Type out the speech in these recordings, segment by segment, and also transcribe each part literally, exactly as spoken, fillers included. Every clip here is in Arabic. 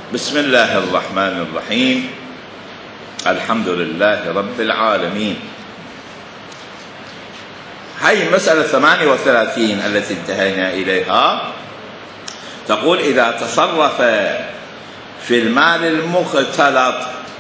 بسم الله الرحمن الرحيم. الحمد لله رب العالمين. هاي المسألة الثمانية وثلاثين التي انتهينا إليها تقول: إذا تصرف في المال المختلط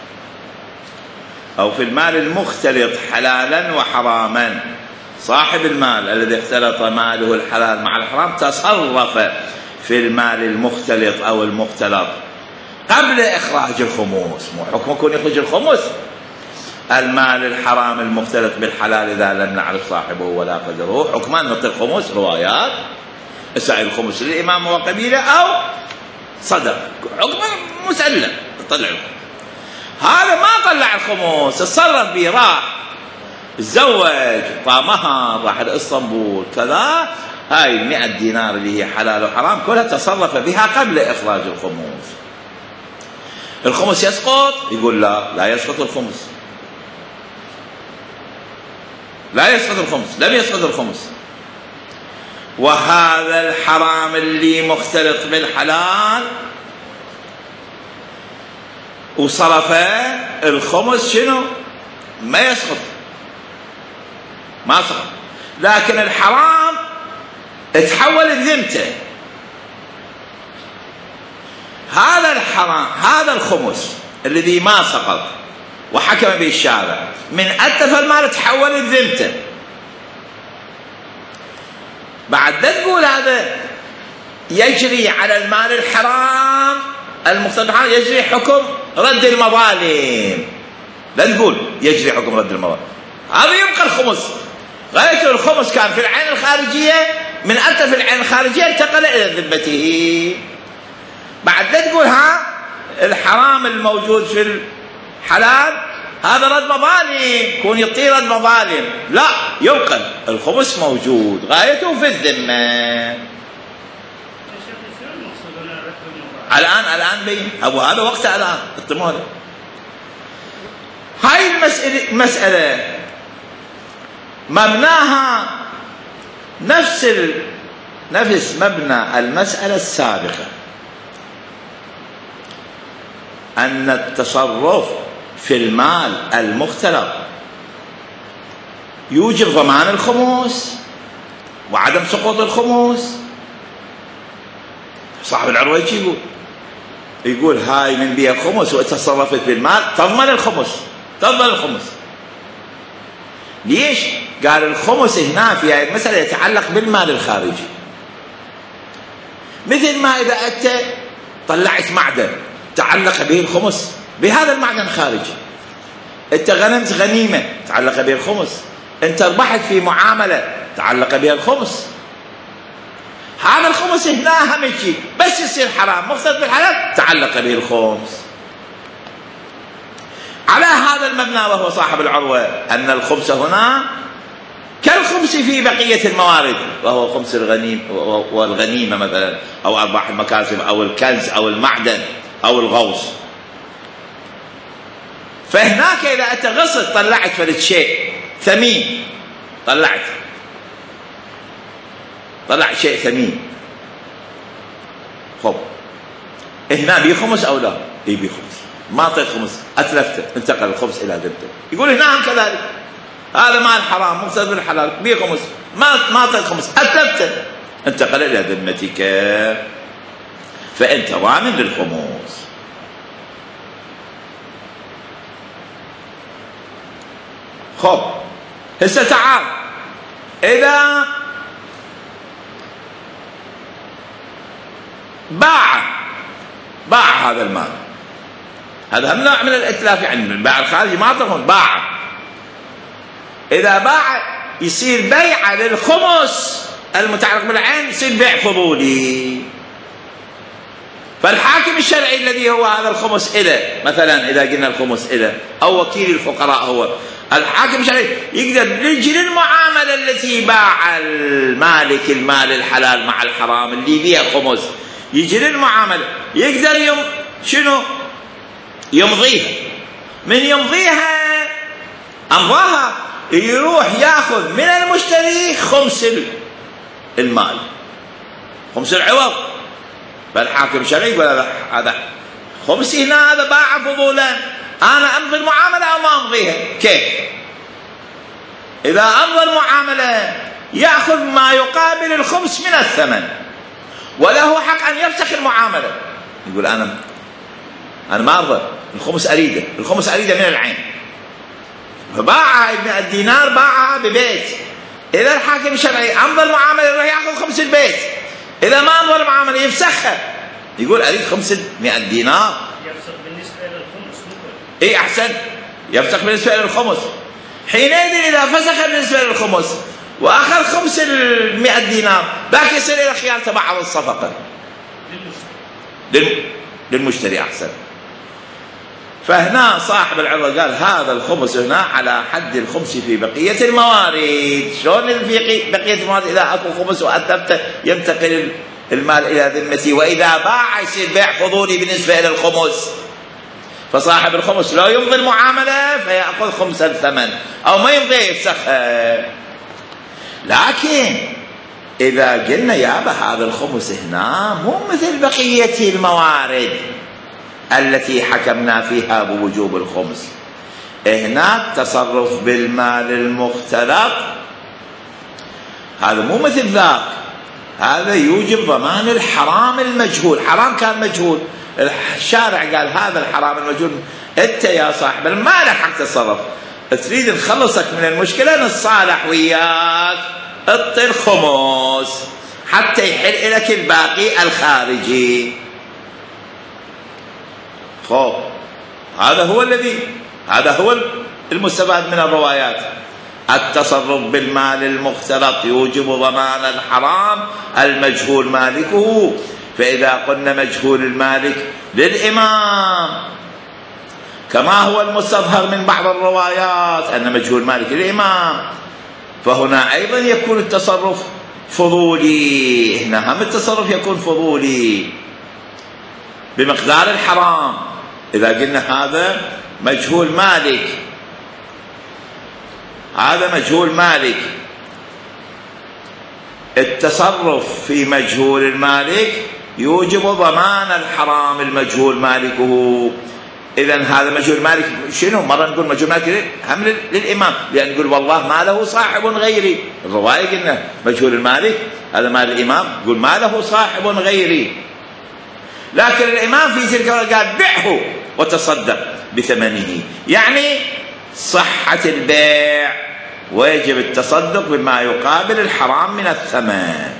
أو في المال المختلط حلالا وحراما، صاحب المال الذي اختلط ماله الحلال مع الحرام تصرف في المال المختلط أو المختلط قبل إخراج الخمس. مو حكم يكون يخرج الخمس، المال الحرام المختلط بالحلال إذا لم نعرف صاحبه ولا قدره، حكمان نعطي الخمس. روايات السائل الخمس للإمام وقبيله أو صدق، حكم مسلم طلع الخمس. هذا ما طلع الخمس، تصرف به، راح تزوج، طامها، راح لإسطنبول كذا، هاي المئة دينار اللي هي حلال وحرام كلها تصرف بها قبل إخراج الخمس. الخمس يسقط؟ يقول لا، لا يسقط الخمس، لا يسقط الخمس، لم يسقط الخمس. وهذا الحرام اللي مختلط بالحلال وصرف الخمس شنو؟ ما يسقط، ما سقط. لكن الحرام تحول لذمته. هذا الحرام، هذا الخمس الذي ما سقط وحكم به الشارع، من أتلف المال تحول لذمته. بعد لا تقول هذا يجري على المال الحرام المختلط، يجري حكم رد المظالم. لا تقول يجري حكم رد المظالم، هذا يبقى الخمس. غاية الخمس كان في العين الخارجية، من أتلف العين الخارجية انتقل إلى ذمته. بعد لا تقول ها الحرام الموجود في الحلال هذا رد مظالم، يكون يطير رد مظالم، لا، يبقى الخمس موجود، غايته في الذمة. الآن الآن بين أبو هذا وقته الآن الطموله. هاي المسألة مسألة مبناها نفس ال... نفس مبنى المسألة السابقة، أن التصرف في المال المختلط يوجب ضمان الخمس وعدم سقوط الخمس. صاحب العروة يقول يقول هاي من بيها الخمس وتصرفت بالمال تضمن الخمس، تضمن الخمس. ليش؟ قال الخمس هنا في هذه المسألة يتعلق بالمال الخارجي. مثل ما إذا أنت طلعت معدن تعلق به الخمس بهذا المعدن الخارجي، أنت غنمت غنيمة تعلق به الخمس، أنت ربحت في معاملة تعلق بها الخمس. هذا الخمس هنا أهم شيء، بس يصير حرام مختلط بالحلال تعلق به الخمس. على هذا المبنى وهو صاحب العروة أن الخمس هنا كالخمس في بقية الموارد، وهو خمس الغنيم والغنيمة مثلا، أو أرباح المكاسب أو الكنز أو المعدن أو الغوص. فهناك إذا أنت غصت طلعت فلت شيء ثمين، طلعت طلعت شيء ثمين، خب هنا بي خمس أو لا؟ إيه بي خمس، ما أعطيت خمس، أتلفته، انتقل الخمس إلى ذمته. يقول هنا هم كذلك، هذا مال حرام مختلط بالحلال بي خمس، ما ما أعطيت خمس، أتلفته، انتقل إلى ذمتك، فأنت ضامن للخمس. خب هسه تعال، إذا باع باع هذا المال، هذا هم نوع من الإتلاف، يعني البيع الخارجي ما أعطيهم، باع. إذا باع يصير بيع للخمس المتعلق بالعين، يصير بيع فضولي. فالحاكم الشرعي الذي هو هذا الخمس إله، مثلا إذا قلنا الخمس إله أو وكيل الفقراء، هو الحاكم الشرعي يقدر يجي للمعاملة التي باع المالك المال الحلال مع الحرام اللي بيها خمس، يجي للمعاملة يقدر يم شنو يمضيها. من يمضيها أمضاها يروح ياخذ من المشتري خمس المال، خمس العوض. فالحاكم الشرعي يقول هذا خمسي هنا هذا باع فضولا، أنا أمضي المعاملة أو ما أمضيها؟ كيف؟ إذا أمضى المعاملة يأخذ ما يقابل الخمس من الثمن، وله حق أن يفسخ المعاملة. يقول أنا أنا ما أرضى، الخمس أريده، الخمس أريده من العين. فباعها ابن الدينار، باعها ببيت. إذا الحاكم الشرعي أمضى المعاملة يروح يأخذ خمس البيت، إذا ما أمضى المعاملة يفسخها، يقول أريد خمس مئة دينار. يفسخ بالنسبة للخمس ممكن. إيه أحسن، يفسخ بالنسبة للخمس. حينئذ إذا فسخ بالنسبة للخمس وأخذ خمس المئة دينار، باقي يصير إلى خيار تبعض الصفقة للمشتري. للمشتري أحسن. فهنا صاحب العروة قال هذا الخمس هنا على حد الخمس في بقية الموارد. شلون في بقية الموارد؟ إذا أكو خمس وأتلفت ينتقل المال إلى ذمتي، وإذا باع يصير بيع فضولي بالنسبة إلى الخمس. فصاحب الخمس لو يمضي المعاملة فيأخذ خمس الثمن، أو ما يمضي يفسخها. لكن إذا قلنا يابا هذا الخمس هنا مو مثل بقية الموارد التي حكمنا فيها بوجوب الخمس، هناك تصرف بالمال المختلط، هذا مو مثل ذاك، هذا يوجب ضمان الحرام المجهول. حرام كان مجهول، الشارع قال هذا الحرام المجهول، انت يا صاحب ما لك حق تتصرف، تريد نخلصك من المشكلة نتصالح وياك، اعطي الخمس حتى يحل لك الباقي الخارجي. خب هذا هو الذي هذا هو المستفاد من الروايات. التصرف بالمال المختلط يوجب ضمان الحرام المجهول مالكه. فإذا قلنا مجهول المالك للإمام كما هو المستظهر من بعض الروايات أن مجهول مالك للإمام، فهنا أيضا يكون التصرف فضولي. هنا هم التصرف يكون فضولي بمقدار الحرام. إذا قلنا هذا مجهول مالك، هذا مجهول مالك، التصرف في مجهول المالك يوجب ضمان الحرام المجهول مالكه. إذن هذا مجهول مالك شنو؟ مرة نقول مجهول مالك هم للإمام، لأن نقول والله ما له صاحب غيري. الرواية قلنا مجهول المالك هذا مال الإمام، يقول ما له صاحب غيري. لكن الإمام في تلك قال بيعه وتصدق بثمنه، يعني صحة البيع ويجب التصدق بما يقابل الحرام من الثمن.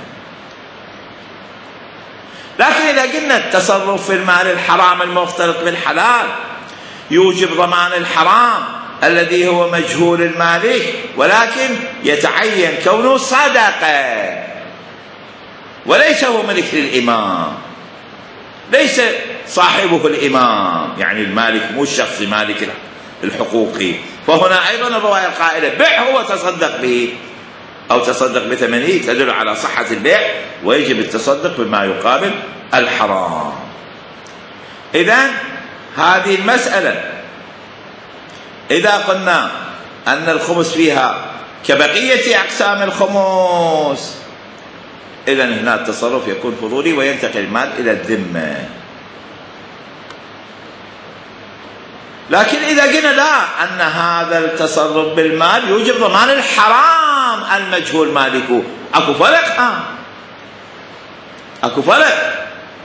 لكن إذا قلنا التصرف في المال الحرام المختلط بالحلال يوجب ضمان الحرام الذي هو مجهول المالك، ولكن يتعين كونه صدقة وليس هو ملك للإمام، ليس صاحبه الإمام، يعني المالك مو الشخص مالك الحقوقي. فهنا أيضا الرواية القائلة بيعه وتصدق به أو تصدق بثمنه تدل على صحة البيع ويجب التصدق بما يقابل الحرام. إذن هذه المسألة إذا قلنا أن الخمس فيها كبقية أقسام الخمس، إذن هنا التصرف يكون فضولي وينتقل المال إلى الذمة. لكن إذا قلنا لا، أن هذا التصرف بالمال يوجب ضمان الحرام المجهول مالكه، أكو فرق. آه أكو فرق.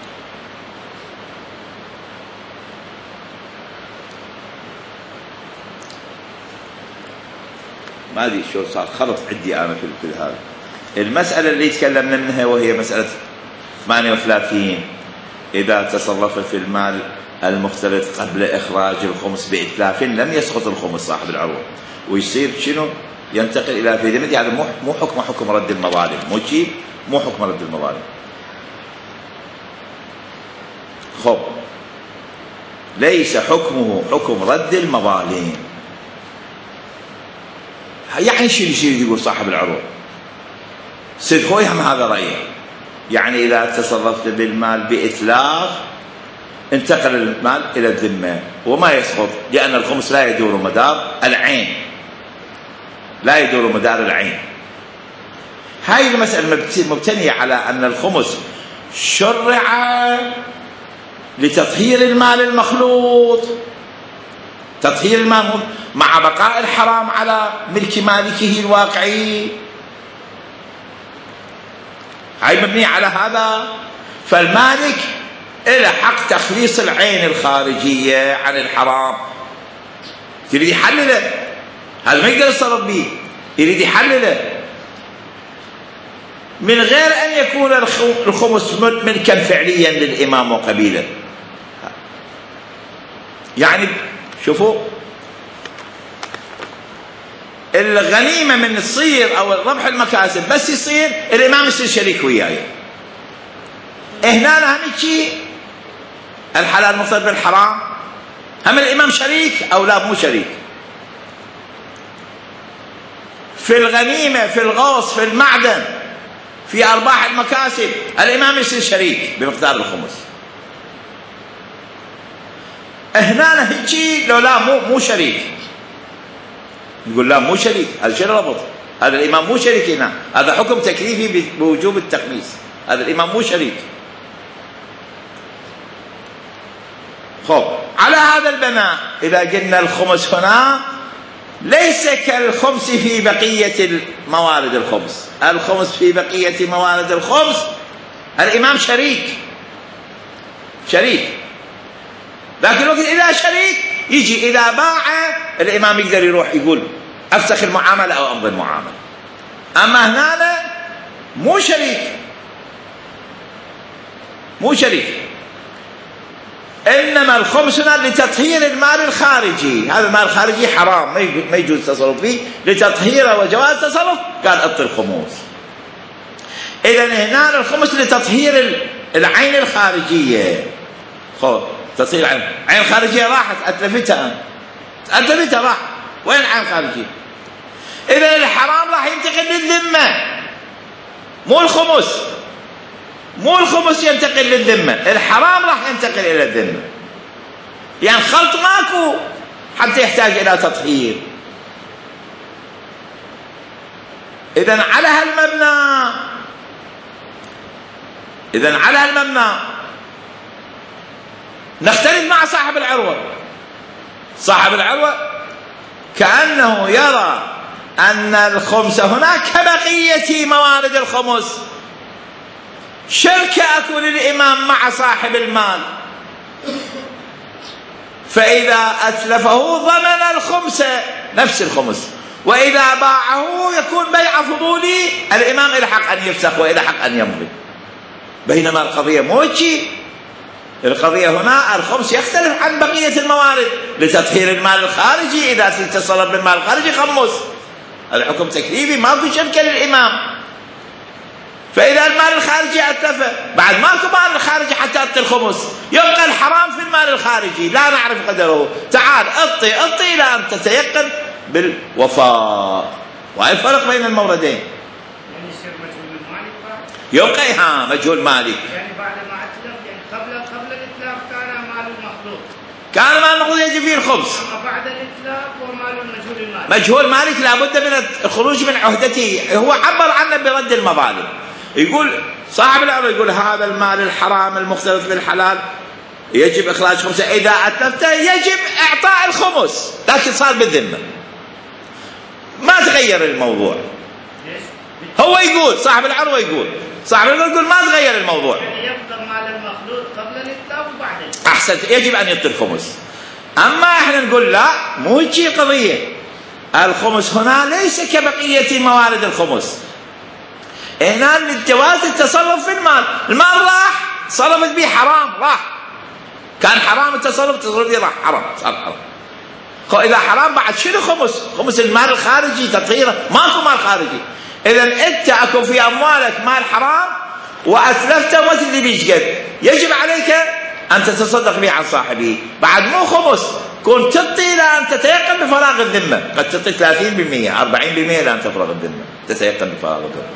ما أدري شو صار خلط عندي أنا في كل هذا. المسألة اللي تكلمنا منها وهي مسألة ثمانية وثلاثين، إذا تصرف في المال المختلط قبل إخراج الخمس بإتلاف لم يسقط الخمس صاحب العروة، ويصير شنو؟ ينتقل إلى في ذمتي. هذا يعني مو حكم حكم رد المظالم، مو شيء مو حكم رد المظالم. خب ليس حكمه حكم رد المظالم. يعني شنو شنو يقول صاحب العروة؟ سيد خوي هم هذا رأيه، يعني إذا تصرفت بالمال بإتلاف انتقل المال إلى الذمة وما يسقط، لأن الخمس لا يدور مدار العين، لا يدور مدار العين. هاي المسألة مبتنية على أن الخمس شرع لتطهير المال المخلوط، تطهير المال مع بقاء الحرام على ملك مالكه الواقعي، هاي مبنية على هذا. فالمالك له حق تخليص العين الخارجية عن الحرام، يريد يحلله، هذا ما يقدر يتصرف به، يريد يحلله من غير أن يكون الخمس ملكا فعليا للإمام وقبيله. يعني شوفوا الغنيمة من تصير أو ربح المكاسب بس يصير الإمام يصير شريك وياي. هنا هم شيء الحلال مختلط بالحرام، هم الإمام شريك أو لا مو شريك؟ في الغنيمة، في الغوص، في المعدن، في أرباح المكاسب الإمام يصير شريك بمقدار الخمس. هنا هيجي لو لا مو مو شريك، نقول لا مو شريك، هذا شو الربط؟ هذا الإمام مو شريك هنا، هذا حكم تكليفي بوجوب التخميس، هذا الإمام مو شريك. خب على هذا البناء إذا قلنا الخمس هنا ليس كالخمس في بقية موارد الخمس، الخمس في بقية موارد الخمس الإمام شريك شريك لكن وقت إذا شريك يجي إذا باع الإمام يقدر يروح يقول أفسخ المعاملة أو أمضي المعاملة. أما هنا مو شريك مو شريك إنما الخمس هنا لتطهير المال الخارجي، هذا المال الخارجي حرام ما يجوز التصرف فيه، لتطهيره وجواز التصرف قال أعطي الخمس. إذن هنا الخمس لتطهير العين الخارجية. خذ تصير العين، عين خارجية راحت أتلفتها أتلفتها راح، وين عين خارجية؟ إذن الحرام راح ينتقل للذمة مو الخمس، مو الخمس ينتقل للذمة، الحرام راح ينتقل إلى الذمة، يعني خلط ماكو حتى يحتاج إلى تطهير. إذن على هالمبنى إذن على هالمبنى نختلف مع صاحب العروة. صاحب العروة كأنه يرى أن الخمس هناك كبقية موارد الخمس، شركة أكو للإمام مع صاحب المال، فإذا أتلفه ضمن الخمس نفس الخمس، وإذا باعه يكون بيع فضولي، الإمام إلى حق أن يفسخ وإلى حق أن يمضي. بينما القضية موجي، القضية هنا الخمس يختلف عن بقية الموارد لتطهير المال الخارجي، إذا تتصرف بالمال الخارجي خمس، الحكم تكليفي ما في شركة للإمام. فإذا المال الخارجي أتلفه بعد ماكو مال الخارجي حتى أعطي الخمس، يبقى الحرام في المال الخارجي لا نعرف قدره، تعال أعطي أعطي إلى أن تتيقن بالوفاء. وهي فرق بين الموردين. يعني يصير مجهول المالك بعد؟ يبقى ها مجهول مالك، يعني بعد ما أتلف، يعني قبل قبل الإتلاف كان مال المخلوق، كان مال المخلوق يجب فيه الخمس، أما بعد الإتلاف هو مال المجهول المالك. مجهول مالك لابد من الخروج من عهدته، هو عبر عنه برد المظالم. يقول صاحب الأمر يقول هذا المال الحرام المختلط بالحلال يجب إخراج خمسة، إذا أتلفته يجب إعطاء الخمس، لكن صار بالذمة ما تغير الموضوع. هو يقول صاحب العروة يقول صاحب العروة يقول ما تغير الموضوع، يعني يبقى مال المخلوط قبل الإتلاف وبعد الإتلاف. أحسن، يجب أن يعطي الخمس. أما إحنا نقول لا مو هيجي قضية، الخمس هنا ليس كبقية موارد الخمس، هنا للجواز التصرف في المال، المال راح صرفت به حرام، راح كان حرام التصرف، تصرف به راح حرام، صار حرام. إذا حرام بعد شنو خمس؟ خمس المال الخارجي تطهيره، ماكو مال خارجي. إذا أنت أكو في أموالك مال حرام وأتلفته ما تدري بيش قد، يجب عليك أن تتصدق به عن صاحبه، بعد مو خمس، كنت تعطي إلى أن تتيقن بفراغ الذمة، قد تعطي ثلاثين بالمئة أربعين بالمئة إلى أن تفرغ الذمة، تتيقن بفراغ الذمة.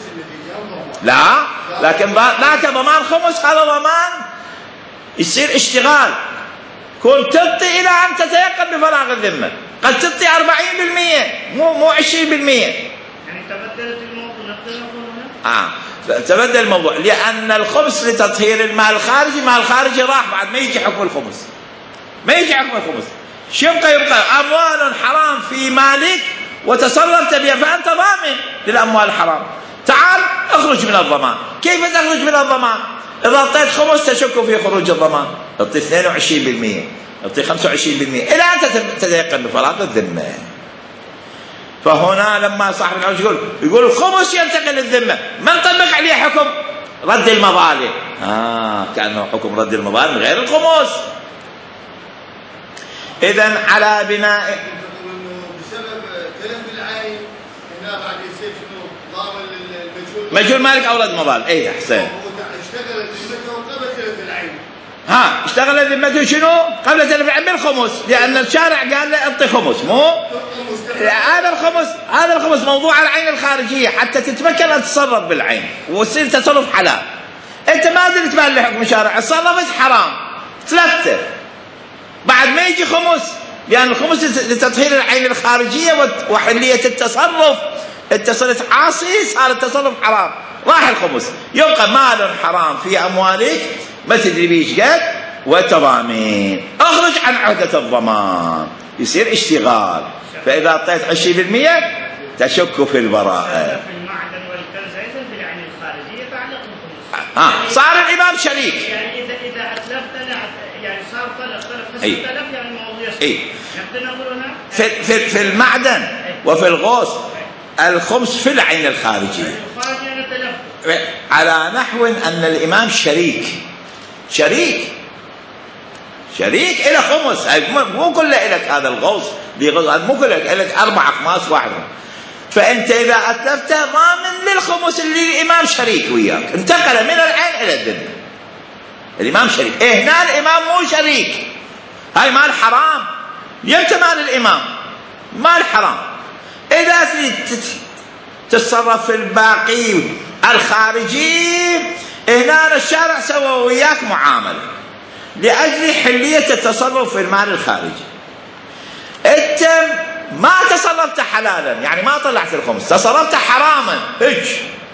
لا لكن ذاك ضمان خمس، هذا ضمان يصير اشتغال، كنت تعطي إلى أن تتيقن بفراغ الذمة، قد تعطي أربعين بالمئة مو مو عشرين بالمئة. يعني تبدلت الموضوع نقدر نقول هنا؟ آه تبدل الموضوع، لأن الخمس لتطهير المال الخارجي، المال الخارجي راح بعد ما يجي حكم الخمس، ما يجي حكم الخمس، شو يبقى؟ يبقى أموال حرام في مالك وتصرفت بها، فأنت ضامن للأموال الحرام. تعال اخرج من الضمان. كيف تخرج من الضمان؟ إذا أعطيت خمس تشك في خروج الضمان، أعطي اثنين وعشرين بالمئة، أعطي خمسة وعشرين بالمئة، إلى أن تتيقن بفراغ الذمة. فهنا لما صاحب العرش يقول يقول الخمس ينتقل للذمة، من طبق عليه حكم رد المظالم؟ آه كأنه حكم رد المظالم غير الخمس. إذن على بناء بسبب تلف العين هنا بعد يصير شنو ضامن المجهول مجهول مالك أو رد مظالم. إيه أحسن. اشتغل ذمته قبل تلف العين. ها اشتغل ذمته شنو؟ قبل تلف العين بالخمس، لأن الشارع قال له أعطي خمس، مو هذا الخمس، هذا الخمس موضوع العين الخارجية حتى تتمكن أن تتصرف بالعين وتصير تصرف حلال. أنت ما درت مال لحكم الشارع، تصرفت حرام، تلفت بعد ما يجي خمس، لأن الخمس لتطهير العين الخارجية وحلية التصرف. أنت صرت عاصي، صار التصرف حرام، راح الخمس، يبقى مال حرام في أموالك ما تدري بيش قد وتضامين. اخرج عن عهدة الضمان، يصير اشتغال. فإذا أعطيت عشرين بالمئة تشك في البراءة. في المعدن والكنز أيضا في العين الخارجية تعلق بالخمس. ها صار الإمام شريك. يعني إذا إذا أتلفت يعني صار طلب طلب خمسة آلاف يعني موضوع إيه. نقدر نقول هنا في في في المعدن وفي الغوص الخمس في العين الخارجية. على نحو أن الإمام شريك، شريك شريك إلى خمس، مو كله إلك هذا الغوص، مو كله إلك أربع أخماس واحدة. فأنت إذا أتلفت ضامن للخمس اللي الإمام شريك وياك، انتقل من العين إلى الذمة. الإمام شريك. إيه هنا الإمام مو شريك، هاي مال حرام. يمتى مال الإمام؟ مال حرام. إذا تتصرف في الباقي الخارجي، هنا الشارع سوى وياك معاملة لأجل حلية التصرف في المال الخارجي. أنت ما تصرفت حلالا، يعني ما طلعت الخمس، تصرفت حراما، هج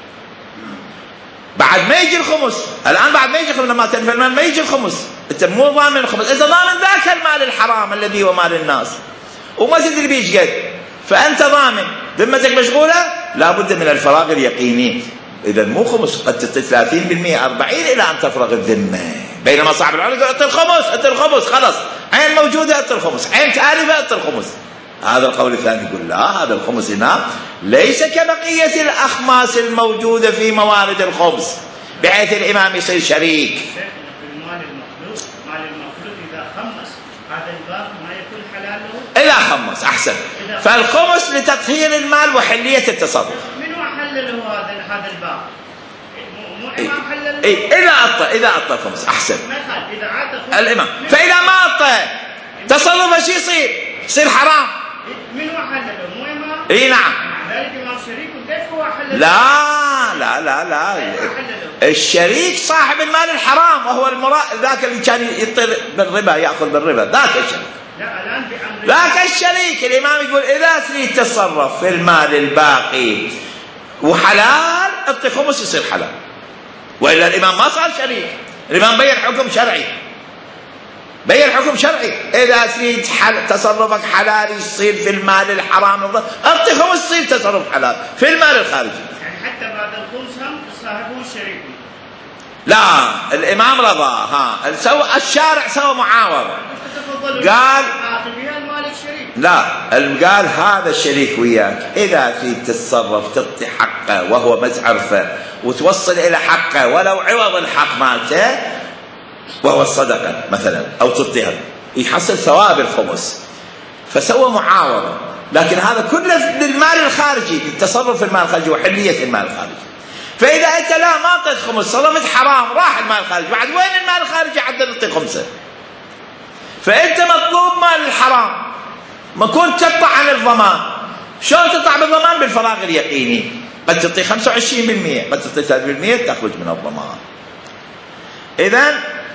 بعد ما يجي الخمس. الآن بعد ما يجي الخمس، لما تنفي المال ما يجي الخمس، أنت مو ضامن الخمس، أنت ضامن ذاك المال الحرام الذي هو مال الناس وما تدري بيش قد، فأنت ضامن، ذمتك مشغولة، لابد من الفراغ اليقيني. إذا مو خمس، قد تعطي ثلاثين بالمئة أربعين إلى أن تفرغ الذمة. بينما صاحب العلم يقول أعطي الخمس، أعطي الخمس، خلاص عين موجودة أعطي الخمس، عين تالفة أعطي الخمس. هذا القول الثاني يقول لا، هذا الخمس هنا ليس كبقية الأخماس الموجودة في موارد الخمس بحيث الإمام يصير شريك. في المال المخلوق، مال المخلوق إذا خمس هذا الباب ما يكون حلال له؟ إذا خمس أحسن. فالخمس لتطهير المال وحلية التصرف. من حل له هذا هذا الباب؟ مو إمام حل له؟ إيه إذا أعطى، إذا أعطى الخمس أحسن. ما يخالف إذا عطى الإمام. فإذا ما أعطى تصرف شو يصير؟ يصير حرام. من هو حل له؟ مو إمام؟ إيه نعم. ذلك إمام شريك وكيف هو حل له؟ لا لا لا لا. الشريك صاحب المال الحرام، وهو المرا ذاك اللي كان يطير بالربا، يأخذ بالربا، ذاك الشريك. لا الآن بأمر ذاك الشريك. الإمام يقول إذا تريد تتصرف في المال الباقي وحلال اعطي خمس يصير حلال، وإلا الإمام ما صار شريك. الإمام بين حكم شرعي، بين حكم شرعي. إذا تريد حل... تصرفك حلال يصير في المال الحرام، اعطي خمس يصير تصرف حلال في المال الخارجي. يعني حتى بعد الخمس هم صاحبه الشريك. لا الإمام رضى. ها سو... الشارع سوى معاورة، قال لا، قال هذا الشريك وياك إذا تريد تتصرف تعطي حقه وهو متعرفه وتوصل إلى حقه ولو عوض الحق مالته وهو الصدقة مثلا، أو تعطيها يحصل ثواب الخمس. فسوى معاورة، لكن هذا كله للمال الخارجي، التصرف في المال الخارجي وحلية المال الخارجي. فإذا أنت لا ما أعطيت خمس، صرفت حرام، راح المال الخارجي، بعد وين المال الخارجي حتى نعطي خمسة؟ فأنت مطلوب مال الحرام، ما كنت تطلع عن الضمان. شلون تطلع بالضمان؟ بالفراغ اليقيني. قد تعطي خمسة وعشرين بالمئة، قد تعطي ثلاثين بالمئة، تخرج من الضمان. إذن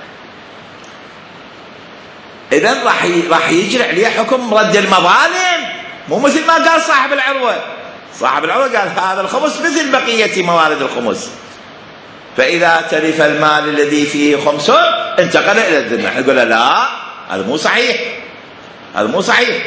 إذن راح راح يجري عليه حكم رد المظالم، مو مثل ما قال صاحب العروة. صاحب العروة قال هذا الخمس مثل بقية موارد الخمس، فإذا تلف المال الذي فيه خمس انتقل إلى الذمة. نقول لا، هذا مو صحيح، هذا مو صحيح.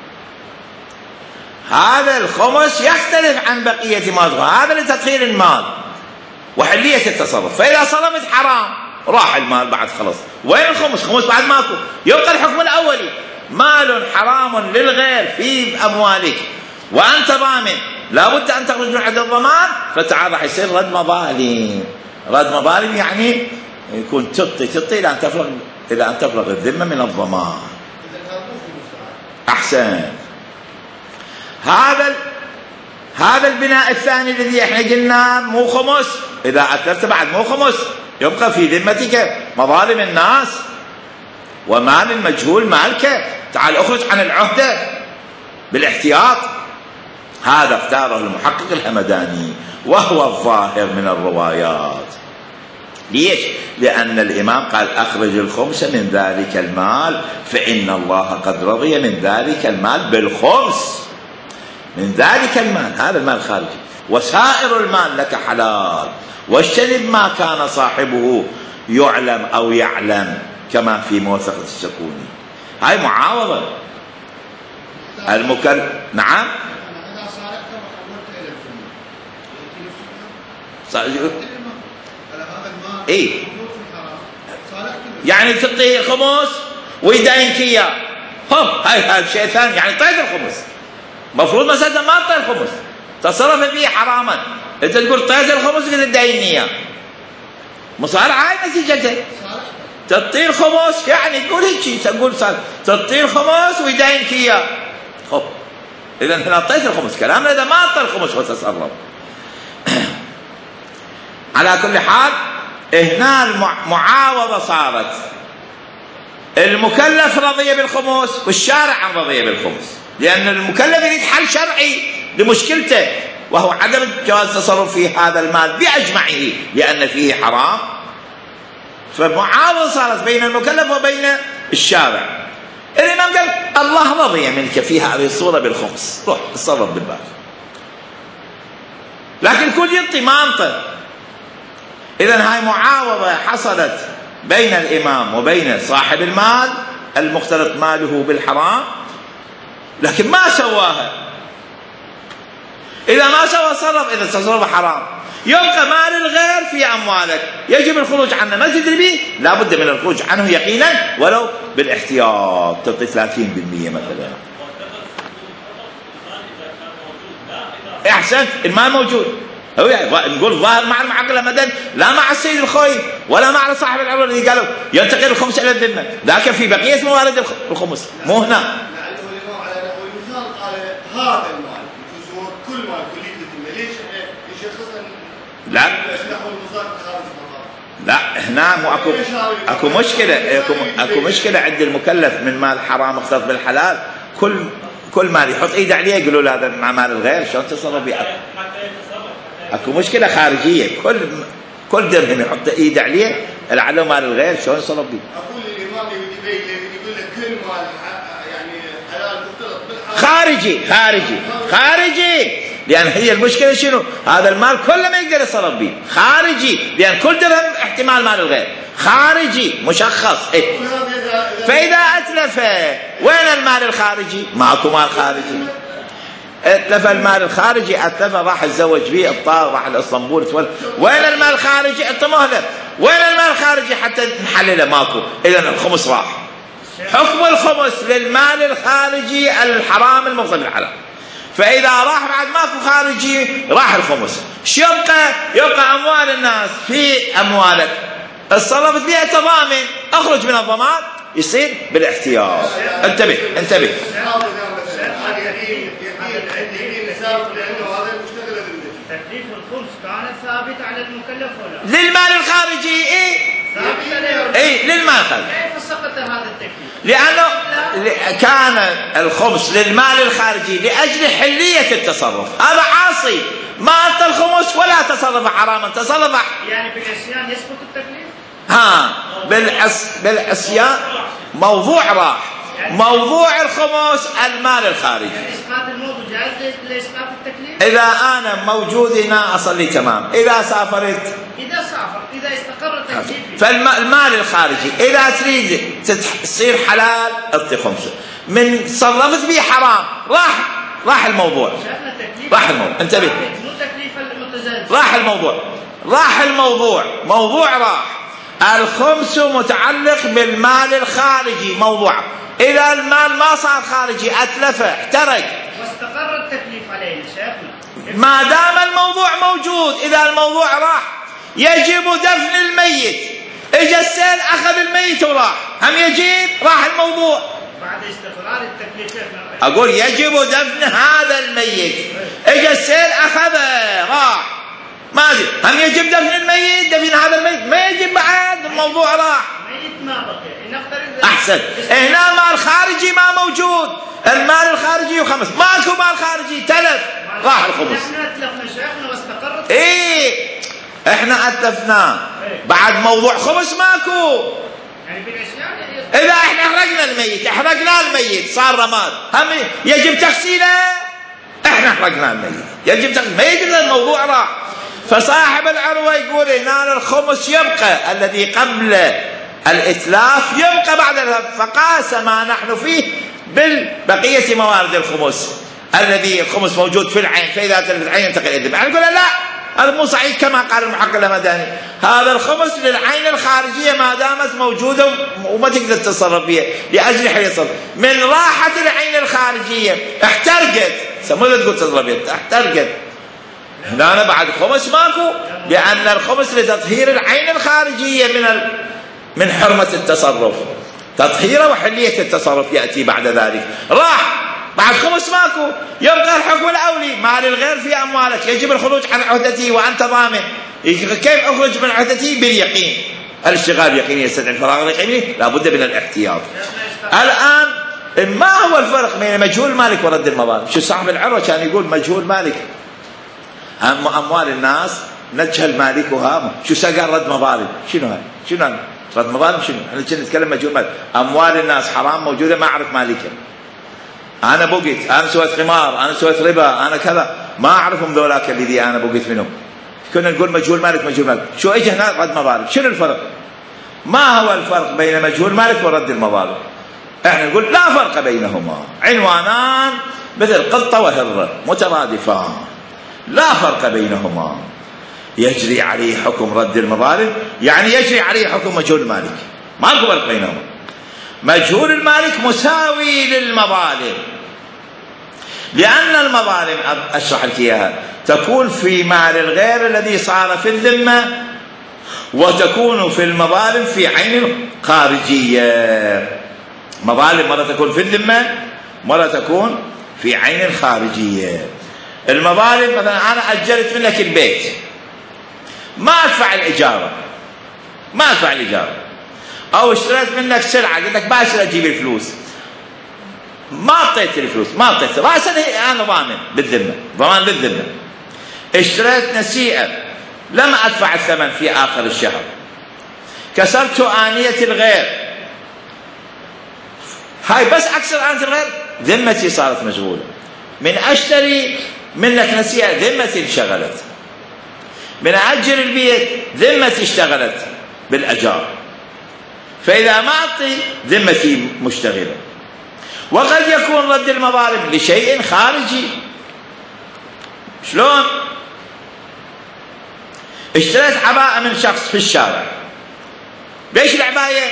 هذا الخمس يختلف عن بقية مال، هذا لتطهير المال وحلية التصرف. فإذا صرفت حرام راح المال بعد خلص. وين الخمس؟ خمس بعد ماكو، يبقى الحكم الأولي. مال حرام للغير في أموالك وأنت ضامن، لابد أن تخرج من عند الضمان، فتعال راح يصير رد مظالم. رد مظالم يعني يكون تطي تطي إلى أن تفرغ إلى أن تفرغ الذمة من الضمان. أحسن. هذا هذا البناء الثاني الذي احنا قلنا مو خمس، إذا أتلفت بعد مو خمس، يبقى في ذمتك مظالم الناس ومال المجهول مالك. تعال اخرج عن العهدة بالاحتياط. هذا اختاره المحقق الهمداني وهو الظاهر من الروايات. ليش؟ لأن الإمام قال أخرج الخمس من ذلك المال فإن الله قد رضي من ذلك المال بالخمس، من ذلك المال، هذا المال خارجي، وسائر المال لك حلال، واجتنب ما كان صاحبه يعلم أو يعلم كما في موثقة السكوني. هاي معاوضة المكلف. نعم. ايه يعني تعطيه الخمس ويداينك اياه، هوب هاي هذا شيء ثاني، يعني طيب الخمس مفروض مثلا ما تطير الخمس، تصرف فيه حراما، انت تقول طيب الخمس قد تدايني اياه، مصارعة هاي نتيجته. تطير خمس يعني تقول هيك، تقول تطير خمس ويداينك اياه، هوب اذا هنا طيت الخمس. كلامنا اذا ما طير الخمس وتصرف. على كل حال هنا المعاوضة صارت المكلف رضي بالخمس والشارع رضي بالخمس، لأن المكلف يريد حل شرعي لمشكلته وهو عدم جواز التصرف في هذا المال بأجمعه لأن فيه حرام. فالمعاوضة صارت بين المكلف وبين الشارع. الإمام قال الله رضي منك في هذه الصورة بالخمس، روح تصرف بالبال، لكن كل ينطي ما انطى. إذن هاي معاوضة حصلت بين الإمام وبين صاحب المال المختلط ماله بالحرام، لكن ما سواها. إذا ما سوى صرف، إذا تصرف حرام، يبقى مال الغير في أموالك، يجب الخروج عنه. ما تدري به، لا بد من الخروج عنه يقينا ولو بالاحتياط، تعطي ثلاثين بالمئة مثلا. أحسنت، المال موجود. هو يعني نقول ظاهر مع المعقل مدن، لا مع السيد الخوي ولا مع صاحب العمر اللي قالوا ينتقل الخمس الى الذمه، لكن في بقيه موارد الخمس مو هنا. لعله الامام على نحو المثال قال هذا المال يجوز كل مال كليه الذمه، ليش يشخص لا نحو المصادر خارج المطار؟ لا هنا مو اكو اكو مشكله، اكو, أكو مشكله عند المكلف من مال حرام مختلط بالحلال. كل كل مال يحط ايده عليه يقولوا له هذا مع مال الغير، شلون تصرف به؟ اكو مشكله خارجيه. كل كل درهم يحط ايده عليه لعله مال الغير، شلون يصرف به؟ اقول الامام يقول لك كل مال يعني حلال مختلط بالحرام خارجي خارجي خارجي، لان هي المشكله شنو؟ هذا المال كله ما يقدر يصرف به، خارجي، لان كل درهم احتمال مال الغير، خارجي مشخص. إيه؟ فاذا اتلف وين المال الخارجي؟ ماكو مال خارجي. اتلف المال الخارجي، اتلف راح يتزوج به الطار، راح لاسطنبول تولد، وين المال الخارجي؟ انت مهله، وين المال الخارجي حتى نحلله؟ ماكو. اذا الخمس راح. حكم الخمس للمال الخارجي الحرام المغصب بالحلال. فاذا راح بعد ماكو خارجي راح الخمس. شو يبقى؟ يبقى اموال الناس في اموالك، اتصرفت بها تضامن، اخرج من الضمان، يصير بالاحتياط. انتبه انتبه. تكليف الخمس كان ثابت على المكلف ولا؟ للمال الخارجي. ايه ثابت عليه. ايه للمال الخارجي. كيف سقط هذا التكليف؟ لانه كان الخمس للمال الخارجي لاجل حليه التصرف. هذا عاصي ما اعطى الخمس ولا تصرف حراما، تصرف يعني بالعصيان يسقط التكليف؟ ها بالعص بالعصيان موضوع راح. موضوع الخمس المال الخارجي. يعني اسقاط الموضوع جائز لاسقاط التكليف؟ اذا انا موجود هنا اصلي تمام، اذا سافرت اذا سافر اذا استقر التكليف فالمال الخارجي اذا تريد تصير حلال اعطي خمسه، من صرفت به حرام راح راح الموضوع. راح الموضوع، انتبه، مو تكليف المتزوج، راح الموضوع راح الموضوع موضوع راح. الخمس متعلق بالمال الخارجي موضوع، إذا المال ما صار خارجي أتلفه احترق واستقر التكليف عليه شيخنا، ما دام الموضوع موجود، إذا الموضوع راح يجب دفن الميت. إجا السيل أخذ الميت وراح، هم يجب راح الموضوع بعد استقرار التكليف. أقول يجب دفن هذا الميت، إجا السيل أخذه راح، ما أدري هم يجب دفن الميت، دفن هذا الميت ما يجب بعد، الموضوع راح. ميت ما بقي، نفترض أحسن، هنا المال الخارجي ما موجود، المال الخارجي وخمس، ماكو مال خارجي تلف راح الخمس. احنا اتلفنا شيخنا واستقرت. إيه احنا اتلفناه بعد موضوع خمس ماكو. يعني بالعصيان إذا احنا احرقنا الميت، احرقنا الميت صار رماد، هم يجب تغسيله، احنا احرقنا الميت يجب تغسيله، ما يجب الموضوع راح. فصاحب العروة يقول هنا الخمس يبقى الذي قبل الإتلاف يبقى بعد الإتلاف، فقاس ما نحن فيه بالبقية موارد الخمس، الذي الخمس موجود في العين، فإذا تلف العين ينتقل إلى الذمة. نقول لا، هذا مو صحيح كما قال المحقق الهمداني، هذا الخمس للعين الخارجية ما دامت موجودة وما تقدر تتصرف فيها لأجل حيصل من راحة العين الخارجية احترقت، ماذا تقول تصرف احترقت، هنا أنا بعد خمس ماكو، لأن الخمس لتطهير العين الخارجية من ال... من حرمة التصرف، تطهيره وحلية التصرف يأتي بعد ذلك. راح بعد خمس ماكو، يبقى الحكم الأولي، مال الغير في أموالك يجب الخروج عن عهدته وأنت ضامن. كيف أخرج من عهدته؟ باليقين، الاشتغال باليقين يستدعي الفراغ اليقيني، لابد من الاحتياط. الآن ما هو الفرق بين مجهول مالك ورد المظالم؟ شو صاحب العروة كان يقول مجهول مالك أموال الناس نجهل مالكها، شو سقال رد مظالم؟ شنو هاي؟ شنو هاي؟ رد مظالم شنو؟ احنا كنا نتكلم مجهول مالك، أموال الناس حرام موجودة ما أعرف مالكها، أنا بقيت، أنا سويت قمار، أنا سويت ربا، أنا كذا، ما أعرفهم ذولاك الذي أنا بقيت منهم. كنا نقول مجهول مالك مجهول مالك، شو إجى هنا رد مظالم؟ شنو الفرق؟ ما هو الفرق بين مجهول مالك ورد المظالم؟ احنا نقول لا فرق بينهما، عنوانان مثل قطة وهرة مترادفان، لا فرق بينهما، يجري عليه حكم رد المظالم يعني يجري عليه حكم مجهول المالك، ما في فرق بينهما. مجهول المالك مساوي للمظالم، لأن المظالم أشرح لك إياها تكون في مال الغير الذي صار في الذمة، وتكون في المظالم في عين خارجية. مظالم مرة تكون في الذمة، مرة تكون في عين خارجية. المظالم مثلا أنا أجرت منك البيت، ما أدفع الإجارة، ما أدفع الإجارة، أو اشتريت منك سلعة قلت لك باشر أجيب الفلوس، ما أعطيت الفلوس، ما أعطيت رأسا، أنا ضامن بالذمة، ضمان بالذمة. اشتريت نسيئة لم أدفع الثمن في آخر الشهر، كسرت آنية الغير، هاي بس أكسر آنية الغير ذمتي صارت مشغولة. من أشتري منك نسيئة ذمتي انشغلت، من أجر البيت ذمتي اشتغلت بالأجار، فإذا ما أعطي ذمتي مشتغلة. وقد يكون رد المظالم لشيء خارجي. شلون؟ اشتريت عباءة من شخص في الشارع، ليش العباية؟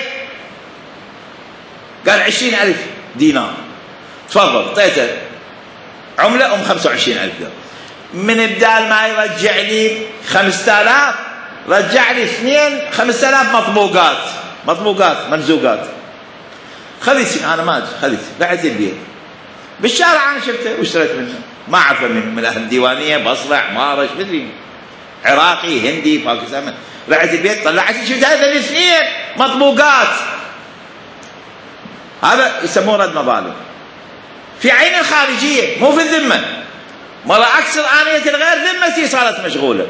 قال عشرين ألف دينار، تفضل، اعطيته عملة أم خمسة وعشرين ألف دينار. من بدال ما يرجع لي خمسة آلاف رجع لي اثنين خمسة آلاف مطبوقات، مطبوقات منزوقات. خذيت أنا ما أدري، خذيت بعت البيت بالشارع، أنا شفته واشتريت منه، ما أعرفه من من أهل الديوانية، بصرة، عمارة، ايش مدري، عراقي، هندي، باكستاني. بعت البيت طلعت شفت هذا الاثنين مطبوقات، هذا يسموه رد مظالم في عين الخارجية مو في الذمة. مرة أكثر آنية الغير ذمتي صارت مشغولة،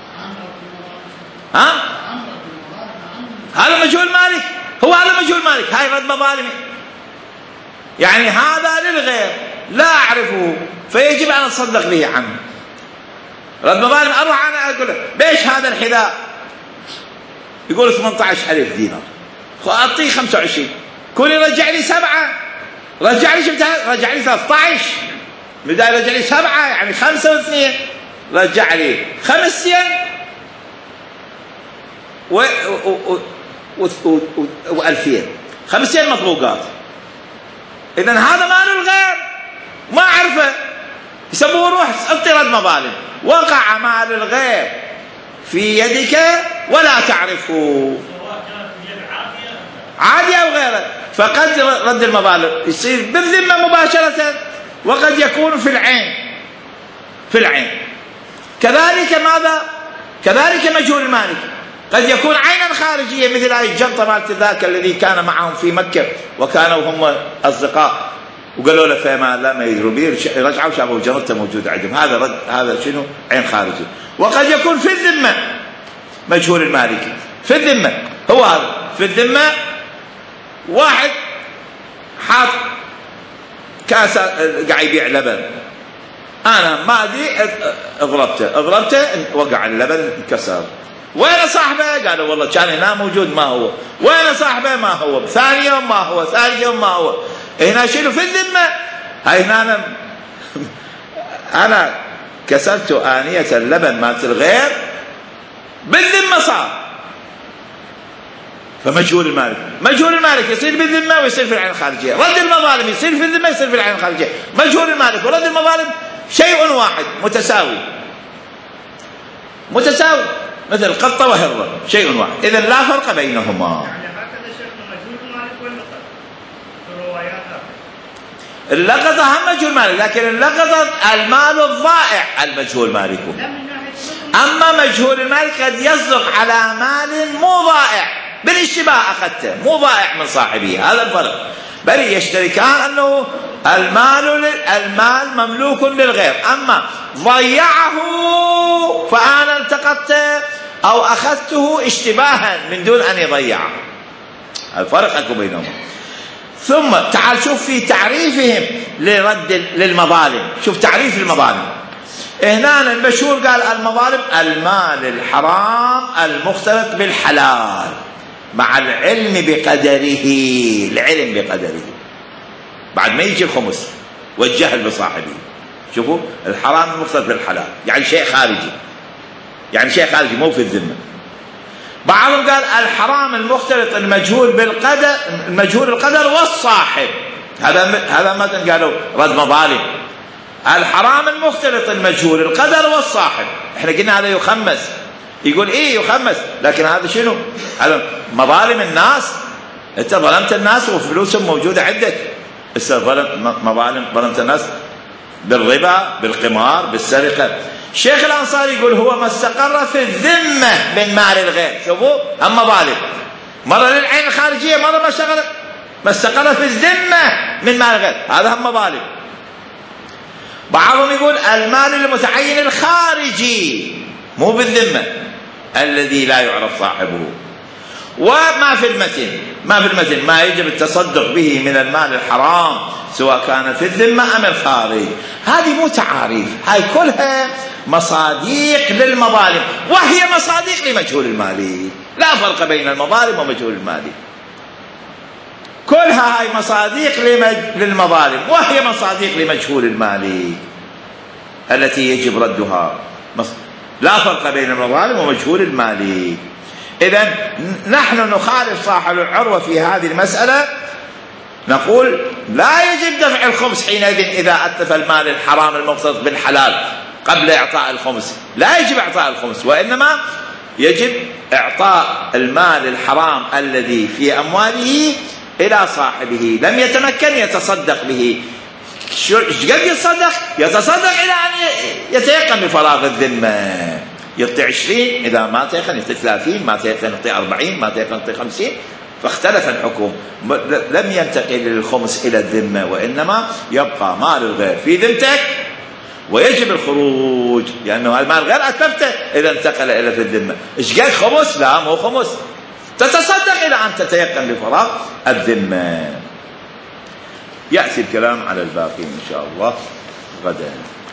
ها؟ هذا مجهول مالك، هو هذا مجهول مالك، هاي رد مظالم. يعني هذا للغير لا أعرفه فيجب أن أتصدق به عنه. رد مظالم أروح أنا أقول له بيش هذا الحذاء؟ يقول ثمانية عشر ألف دينار، أعطيه خمسة وعشرين، كل يرجع لي سبعة، رجع لي شفتها رجع لي ثلاثة عشر، بدأ رجع لي سبعة يعني خمسة واثنين، رجع لي خمسين و وألفين، خمسين مطلوقات. إذن هذا مال الغير ما أعرفه، يسموه روح أعطي رد مظالم. وقع مال الغير في يدك ولا تعرفه، عادي أو غيره، فقد رد المظالم يصير بالذمة مباشرة، وقد يكون في العين في العين. كذلك ماذا؟ كذلك مجهول المالك قد يكون عينا خارجية، مثل هذه الجنطة مالت ذاك الذي كان معهم في مكة وكانوا هم أصدقاء وقالوا له فما لا ما يدروا به، رجعوا شافوا جنطة موجودة عندهم، هذا رد، هذا شنو؟ عين خارجي. وقد يكون في الذمة مجهول المالك، في الذمة هو هذا في الذمة. واحد حاط كاسة قاعد يبيع لبن، أنا ما أدري اضربته اضربته وقع اللبن انكسر، وين صاحبه؟ قالوا والله كان هنا موجود ما هو. وين صاحبه؟ ما هو. ثاني يوم ما هو، ثالث يوم ما هو. هنا شنو؟ في الذمة. هاي هنا أنا أنا كسرت آنية اللبن مالت الغير بالذمة صار. فمجهول المالك، مجهول المالك يصير بالذمة ويصير في العين الخارجية. رد المظالم يصير في الذمة يصير في العين الخارجية. مجهول المالك ورد المظالم شيء واحد متساوي متساوي مثل قطة وهرة، شيء واحد، إذن لا فرق بينهما. يعني هكذا شيخنا مجهول المالك واللقطة في الروايات. اللقطة هم مجهول مالك، لكن اللقطة المال الضائع المجهول مالكه. أما مجهول المالك قد يصدق على مال مو ضائع، بالاشتباه أخذته مو ضائع من صاحبه، هذا الفرق. بل يشتركان أنه المال المال مملوك للغير، أما ضيعه فأنا التقطته أو أخذته اشتباها من دون أن يضيعه، الفرق أكو بينهما. ثم تعال شوف في تعريفهم لرد للمظالم، شوف تعريف المظالم هنا المشهور قال المظالم المال الحرام المختلط بالحلال مع العلم بقدره، العلم بقدره بعد ما يجي الخمس والجهل بصاحبه. شوفوا الحرام المختلط بالحلال يعني شيء خارجي، يعني شيء خارجي مو في الذمة. بعضهم قال الحرام المختلط المجهول بالقدر، المجهول القدر والصاحب، هذا هذا مثلا قالوا رد مظالم. الحرام المختلط المجهول القدر والصاحب، احنا قلنا هذا يخمس، يقول ايه يخمس، لكن هذا شنو؟ هذا مظالم الناس، انت ظلمت الناس وفلوسهم موجوده عندك، هسه ظلم مظالم ظلمت الناس بالربا بالقمار بالسرقه. الشيخ الانصاري يقول هو ما استقر في الذمه من مال الغير. شوفوا هم مظالم، مره للعين الخارجيه، مره ما استقر ما استقر في الذمه من مال الغير، هذا هم مظالم. بعضهم يقول المال المتعين الخارجي مو بالذمة الذي لا يعرف صاحبه. وما في المتن ما في المتن ما يجب التصدق به من المال الحرام سواء كان في الذمة أم الخارج. هذه مو تعاريف، هاي كلها مصاديق للمظالم، وهي مصاديق لمجهول المالي، لا فرق بين المظالم ومجهول المالي، كلها هاي مصاديق للمظالم وهي مصاديق لمجهول المالي التي يجب ردها. لا فرق بين المظالم ومجهول المالي. إذن نحن نخالف صاحب العروة في هذه المسألة، نقول لا يجب دفع الخمس حينئذ إذا أتلف المال الحرام المقتصد بالحلال قبل إعطاء الخمس، لا يجب إعطاء الخمس، وإنما يجب إعطاء المال الحرام الذي في أمواله إلى صاحبه لم يتمكن يتصدق به. قد يتصدق؟ يتصدق إلى أن يتيقن بفراغ الذمة، يعطي عشرين، إذا ما تيقن يعطي ثلاثين، ما تيقن يعطي أربعين، ما تيقن يعطي خمسين، فاختلف الحكم. لم ينتقل الخمس إلى الذمة، وإنما يبقى مال الغير في ذمتك ويجب الخروج، لأنه المال الغير أتلفته إذا انتقل إلى في الذمة. إيش قال خمس؟ لا مو خمس، تتصدق إلى أن تتيقن بفراغ الذمة. يأتي الكلام على الباقي إن شاء الله غدا.